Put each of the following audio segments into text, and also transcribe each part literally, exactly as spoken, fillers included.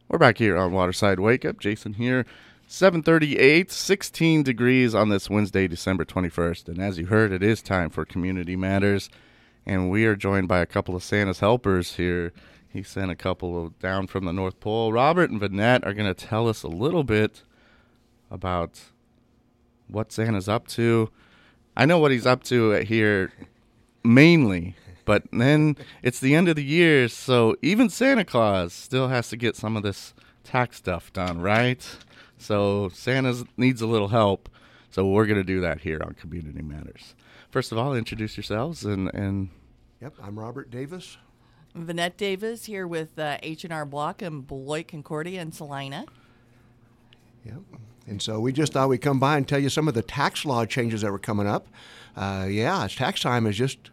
We're back here on Waterside Wake Up. Jason here. seven thirty-eight, sixteen degrees on this Wednesday, December twenty-first. And as you heard, it is time for Community Matters. And we are joined by a couple of Santa's helpers here. He sent a couple of down from the North Pole. Robert and Vanette are going to tell us a little bit about what Santa's up to. I know what he's up to here mainly. But then it's the end of the year, so even Santa Claus still has to get some of this tax stuff done, right? So Santa needs a little help, so we're going to do that here on Community Matters. First of all, introduce yourselves. and, and Yep, I'm Robert Davis. Vanette Davis here with uh, H and R Block in Beloit, Concordia, and Salina. Yep. And so we just thought we'd come by and tell you some of the tax law changes that were coming up. Uh, yeah, it's tax time is just...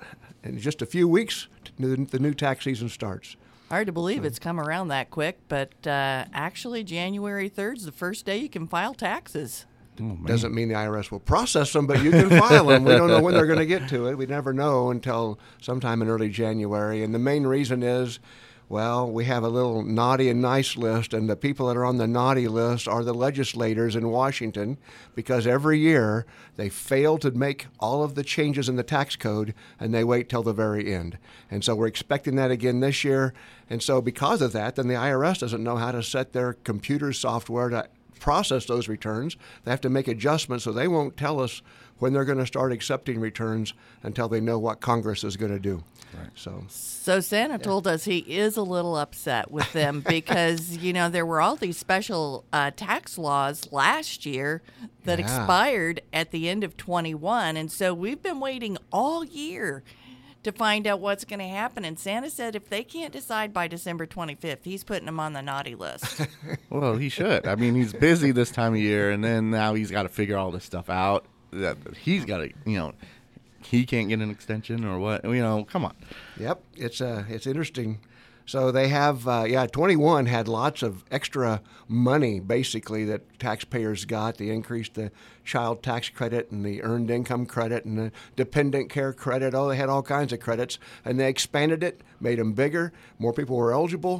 In just a few weeks, the new tax season starts. Hard to believe it's come around that quick, but uh, actually January third is the first day you can file taxes. Oh, Doesn't mean the I R S will process them, but you can file them. We don't know when they're going to get to it. We never know until sometime in early January. And the main reason is, well, we have a little naughty and nice list, and the people that are on the naughty list are the legislators in Washington, because every year they fail to make all of the changes in the tax code, and they wait till the very end. And so we're expecting that again this year. And so because of that, then the I R S doesn't know how to set their computer software to process those returns. They have to make adjustments, so they won't tell us when they're going to start accepting returns until they know what Congress is going to do. Right. So, so Santa yeah. told us he is a little upset with them because, you know, there were all these special uh, tax laws last year that yeah. expired at the end of twenty-one. And so we've been waiting all year to find out what's going to happen. And Santa said if they can't decide by December twenty-fifth, he's putting them on the naughty list. Well, he should. I mean, he's busy this time of year, and then now he's got to figure all this stuff out. That he's got to, you know, he can't get an extension or what? You know, come on. Yep, it's uh, it's interesting. So they have, uh, yeah, twenty-one had lots of extra money, basically, that taxpayers got. They increased the child tax credit and the earned income credit and the dependent care credit. Oh, they had all kinds of credits, and they expanded it, made them bigger. More people were eligible,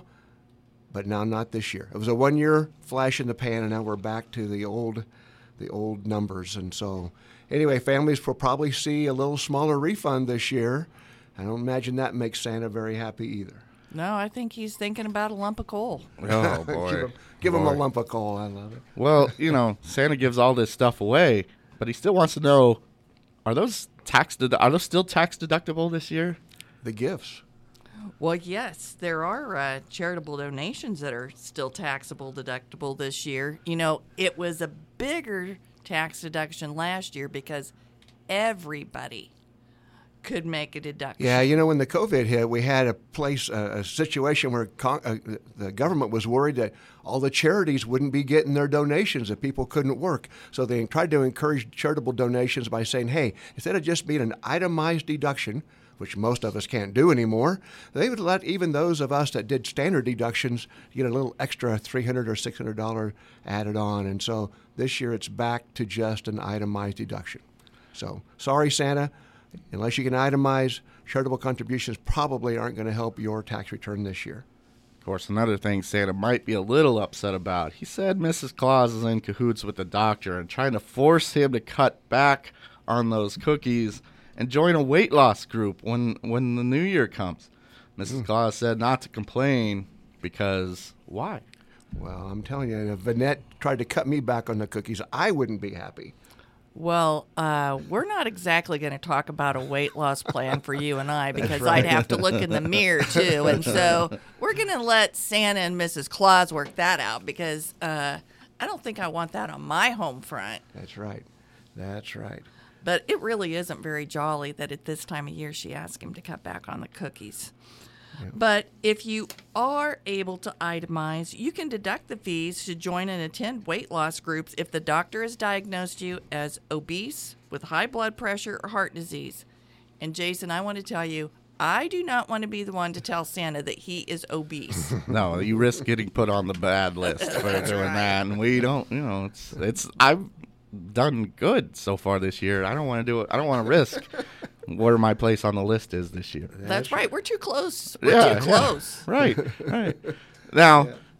but now not this year. It was a one-year flash in the pan, and now we're back to the old, the old numbers. And so, anyway, families will probably see a little smaller refund this year. I don't imagine that makes Santa very happy either. No, I think he's thinking about a lump of coal. Oh, boy. give him, give boy. him a lump of coal. I love it. Well, you know, Santa gives all this stuff away, but he still wants to know, are those tax dedu- are those still tax deductible this year? The gifts. Well, yes, there are uh, charitable donations that are still taxable deductible this year. You know, it was a bigger tax deduction last year because everybody could make a deduction. Yeah, you know, when the COVID hit, we had a place, uh, a situation where con- uh, the government was worried that all the charities wouldn't be getting their donations, that people couldn't work. So they tried to encourage charitable donations by saying, hey, instead of just being an itemized deduction, which most of us can't do anymore, they would let even those of us that did standard deductions get a little extra three hundred dollars or six hundred dollars added on. And so this year it's back to just an itemized deduction. So sorry, Santa. Unless you can itemize, charitable contributions probably aren't going to help your tax return this year. Of course, another thing Santa might be a little upset about. He said Missus Claus is in cahoots with the doctor and trying to force him to cut back on those cookies and join a weight loss group when, when the new year comes. Missus Mm. Claus said not to complain because why? Well, I'm telling you, if Vanette tried to cut me back on the cookies, I wouldn't be happy. Well, uh, we're not exactly going to talk about a weight loss plan for you and I because right. I'd have to look in the mirror, too. And so we're going to let Santa and Missus Claus work that out because uh, I don't think I want that on my home front. That's right. That's right. But it really isn't very jolly that at this time of year she asked him to cut back on the cookies. Yeah. But if you are able to itemize, you can deduct the fees to join and attend weight loss groups if the doctor has diagnosed you as obese with high blood pressure or heart disease. And Jason, I want to tell you, I do not want to be the one to tell Santa that he is obese. No, you risk getting put on the bad list for That's doing right. that. And we don't, you know, it's, it's, I've done good so far this year. I don't want to do it. I don't want to risk where my place on the list is this year. That's, That's right. right. We're too close. We're yeah, too close. Yeah. Right, right. Now, yeah.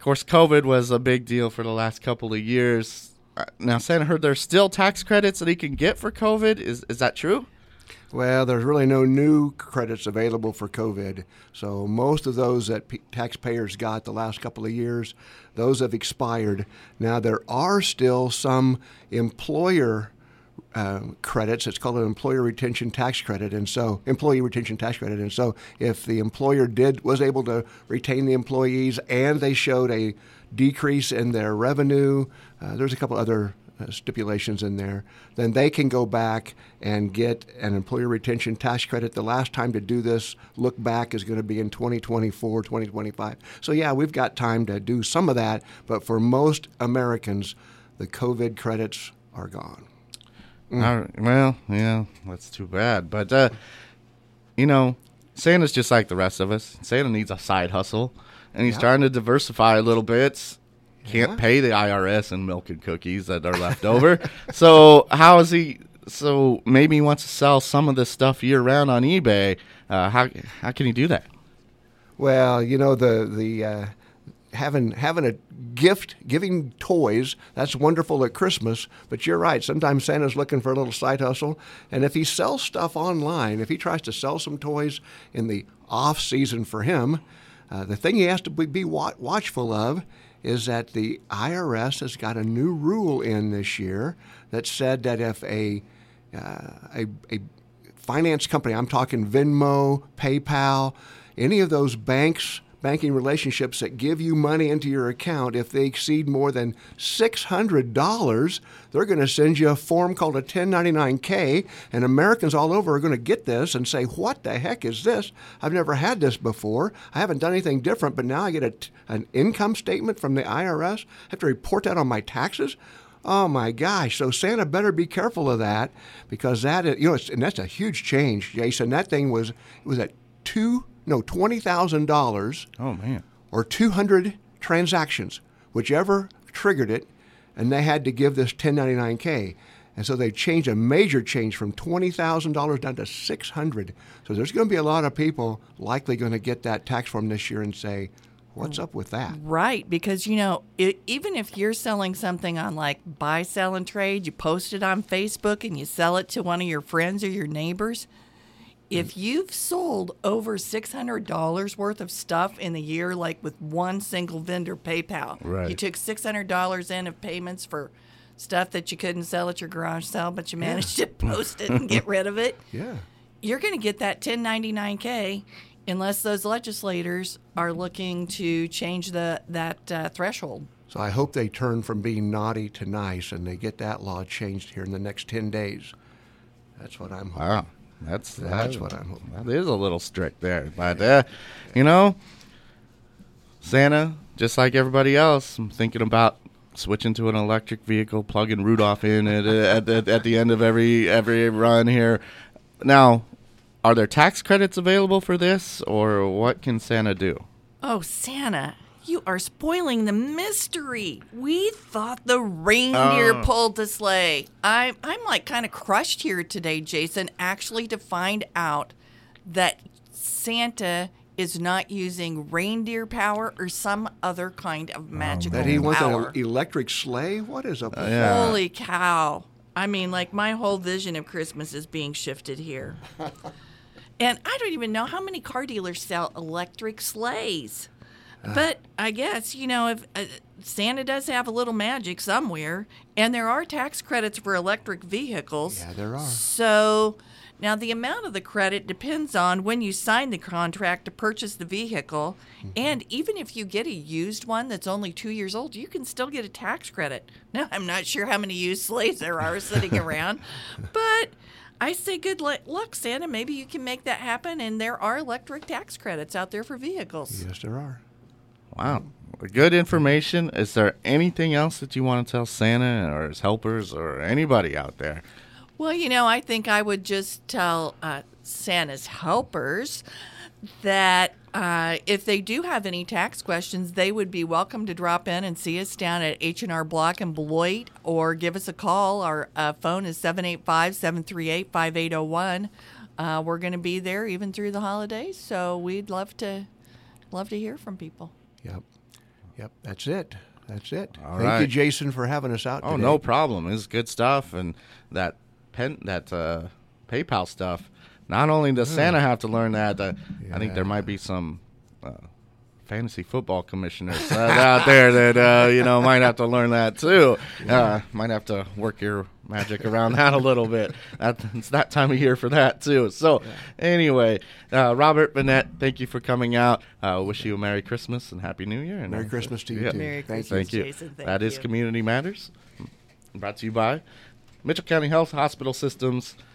course, COVID was a big deal for the last couple of years. Uh, now, Santa heard there's still tax credits that he can get for COVID. Is is that true? Well, there's really no new credits available for COVID. So most of those that p- taxpayers got the last couple of years, those have expired. Now, there are still some employer um, credits. It's called an employer retention tax credit. And so employee retention tax credit. And so if the employer did was able to retain the employees and they showed a decrease in their revenue, uh, there's a couple other Uh, stipulations in there, then they can go back and get an employer retention tax credit. The last time to do this look back is going to be in twenty twenty-four, twenty twenty-five. So yeah, we've got time to do some of that, but for most Americans, the COVID credits are gone. Mm. All right, well, yeah, that's too bad. But, uh, you know, Santa's just like the rest of us. Santa needs a side hustle, and he's Yeah. trying to diversify a little bit. Can't Yeah. pay the I R S in milk and cookies that are left over. So how is he? So maybe he wants to sell some of this stuff year round on eBay. Uh, how how can he do that? Well, you know, the the uh, having having a gift, giving toys, that's wonderful at Christmas. But you're right. Sometimes Santa's looking for a little side hustle, and if he sells stuff online, if he tries to sell some toys in the off season for him, uh, the thing he has to be, be wa- watchful of is that the I R S has got a new rule in this year that said that if a uh, a, a finance company, I'm talking Venmo, PayPal, any of those banks, banking relationships that give you money into your account, if they exceed more than six hundred dollars, they're going to send you a form called a ten ninety-nine K, and Americans all over are going to get this and say, what the heck is this? I've never had this before. I haven't done anything different, but now I get a t- an income statement from the I R S. I have to report that on my taxes. Oh my gosh! So Santa better be careful of that, because that is, you know, it's, and that's a huge change, Jason. That thing was it was at two no twenty thousand dollars. Oh man! Or two hundred transactions, whichever triggered it, and they had to give this ten ninety-nine K. And so they changed a major change from twenty thousand dollars down to six hundred dollars. So there's going to be a lot of people likely going to get that tax form this year and say, what's up with that? Right, because, you know, it, even if you're selling something on like buy, sell, and trade, you post it on Facebook and you sell it to one of your friends or your neighbors, if you've sold over six hundred dollars worth of stuff in the year, like with one single vendor, PayPal, right. You took six hundred dollars in of payments for stuff that you couldn't sell at your garage sale, but you managed yeah. to post it and get rid of it, yeah, you're going to get that ten ninety-nine K unless those legislators are looking to change the that uh, threshold. So I hope they turn from being naughty to nice and they get that law changed here in the next ten days. That's what I'm hoping. Wow. That's That's that, what I'm hoping. That is a little strict there. But, uh, you know, Santa, just like everybody else, I'm thinking about switching to an electric vehicle, plugging Rudolph in at, at, at, at the end of every every run here. Now, are there tax credits available for this, or what can Santa do? Oh, Santa, you are spoiling the mystery. We thought the reindeer Oh. pulled the sleigh. I'm, I'm like kind of crushed here today, Jason, actually to find out that Santa is not using reindeer power or some other kind of magical That he wants power. an electric sleigh? What is up with Uh, yeah. Holy cow. I mean, like, my whole vision of Christmas is being shifted here. And I don't even know how many car dealers sell electric sleighs. But I guess, you know, if uh, Santa does have a little magic somewhere, and there are tax credits for electric vehicles. Yeah, there are. So now the amount of the credit depends on when you sign the contract to purchase the vehicle. Mm-hmm. And even if you get a used one that's only two years old, you can still get a tax credit. Now, I'm not sure how many used sleighs there are sitting around, but I say good luck, Santa. Maybe you can make that happen, and there are electric tax credits out there for vehicles. Yes, there are. Wow. Good information. Is there anything else that you want to tell Santa or his helpers or anybody out there? Well, you know, I think I would just tell uh, Santa's helpers that uh, if they do have any tax questions, they would be welcome to drop in and see us down at H and R Block in Beloit, or give us a call. Our uh, phone is seven eight five, seven three eight, five eight zero one. Uh, we're going to be there even through the holidays, so we'd love to love to hear from people. Yep. Yep, that's it. That's it. All Thank right. you, Jason, for having us out Oh, today. no problem. It's good stuff. And that pen, that uh, PayPal stuff, not only does Santa have to learn that, uh, I think there Yeah. might be some uh, fantasy football commissioners uh, out there that, uh, you know, might have to learn that too. Uh, might have to work your magic around that a little bit. That, it's that time of year for that too. So anyway, uh, Robert Bennett, thank you for coming out. Uh, wish you a Merry Christmas and Happy New Year. And Merry uh, Christmas to you, yeah. too. Merry Thank Christmas, Thank you. Jason. That Thank is you. Community Matters, brought to you by Mitchell County Health Hospital Systems,